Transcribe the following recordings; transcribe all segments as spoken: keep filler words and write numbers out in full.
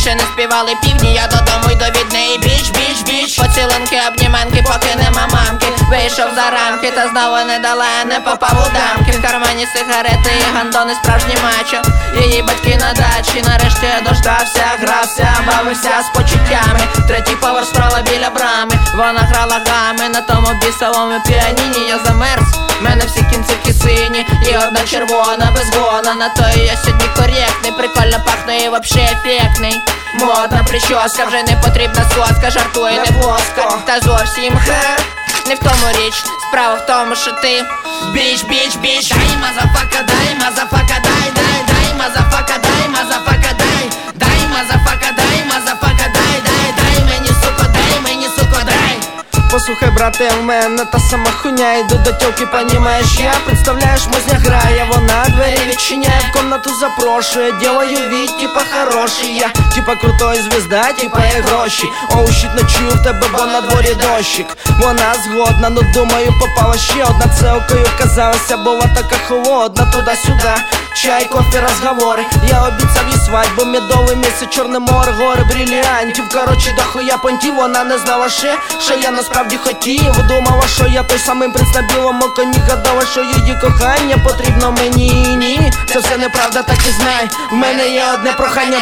ще не співали півні, я додому йду від неї. Біч, біч, біч, поцілунки, обніманки, поки нема мамки. Вийшов за рамки, та знову не дала, не попав у дамки. В кармані сигарети і гандони, справжні мачо. Її батьки на дачі, нарешті я дождався, грався, бавився з почуттями. Третій поверх справа біля брами, вона грала гами на тому бісовому піаніні. Я замерз, в мене всі кінцівки сині і одна червона, без гона. На то я сьогодні коректний, прикольно пахну і вообще ефектний. Модна прическа, вже не потрібна соска, жартує не плоско, та зовсім хе. Не в тому річ, справа в тому, що ти біч, біч, біч. Дай, мазафака, дай, мазафака, дай, дай, дай, мазафака, дай, мазафака, дай. Дай, мазафака, дай, мазафака, дай, дай, дай мені, суко, дай, мені, суко, дай. Послухай, брате, в мене та сама хуйня. Йду до тёлки, понімаєш, я. Представляєш, мозня грає, вона двері відчиняє, в комнату запрошує. Делаю вид, типа хороший я, типа крутой звезда, типа є гроші. Оу, щит, ночую в тебе, бо на дворі дощик. Вона згодна, ну думаю, попала ще одна. Целкою казалася, була така холодна. Туди-сюди, чай, кофе, розговори. Я обіцяв їй свадьбу, медовий місяць, Чорне море, гори брилліантів. Короче, дохуя понтів, вона не знала ще, що я насправді хотів. Думала, що я той самий принц на білому коні. Гадала, що її кохання потрібно мені. Ні, це все неправда, так і знай. В мене є одне прохання.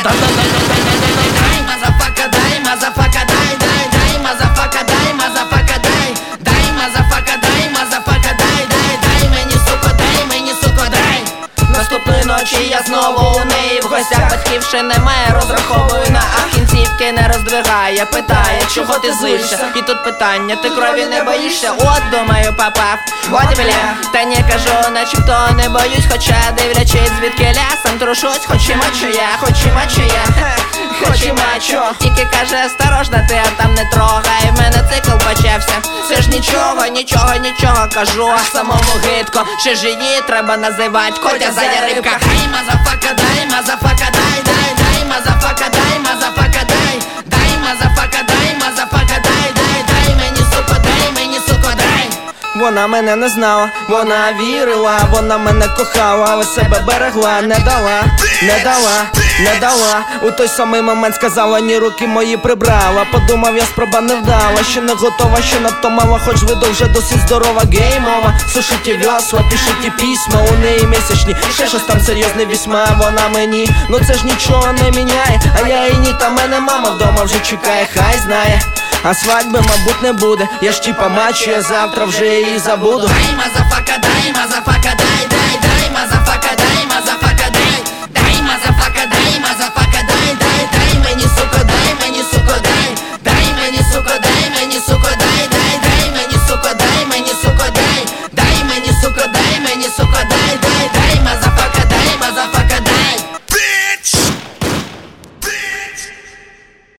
Дай, мазафака, дай, мазафака, дай, дай, дай, мазафака, дай, мазафака, дай. Дай, мазафака, дай, мазафака, дай, дай, дай мені, суко, дай, мені, суко, дай. Наступної ночі я знову у неї в гостях, батьків ще немає, розраховую на а кінцівки не роздвигає. Питає, чого ти злишся? І тут питання, ти крові не боїшся? От, думаю, попав, от бля. Та не кажу, начебто не боюсь, хоча дивлячись звідки лясом трушусь. Хоч і мачо я, хоч і мачо я, хоч і мачо. Тільки каже, осторожно, ти а там не трогай. В мене цикл почався, це ж нічого, нічого, нічого кажу. А самому гидко, ще ж її треба називать Котя задя рибка. Дай, мазафака, дай, мазафака, дай, дай, дай, мазафака, дай, мазафака, дай. Дай, мазафака, дай, мазафака, дай, дай, дай мені, суко, дай, мені, суко, дай. Вона мене не знала, вона вірила, вона мене кохала, але себе берегла, не дала, не дала, не дала. У той самий момент сказала, ні, руки мої прибрала. Подумав, я спроба не вдала, ще не готова, ще надто мала. Хоч виду вже досить здорова, геймова. Сушите весла, пишите письма, у неї місячні, ще щось там серйозне вісьма. Вона мені, ну це ж нічого не міняє, а я і ні, та мене мама вдома вже чекає, хай знає. А свадьби, мабуть, не буде, я ж типа мачо, я завтра вже її забуду. Дай, мазафака, дай, мазафака, дай, дай, дай.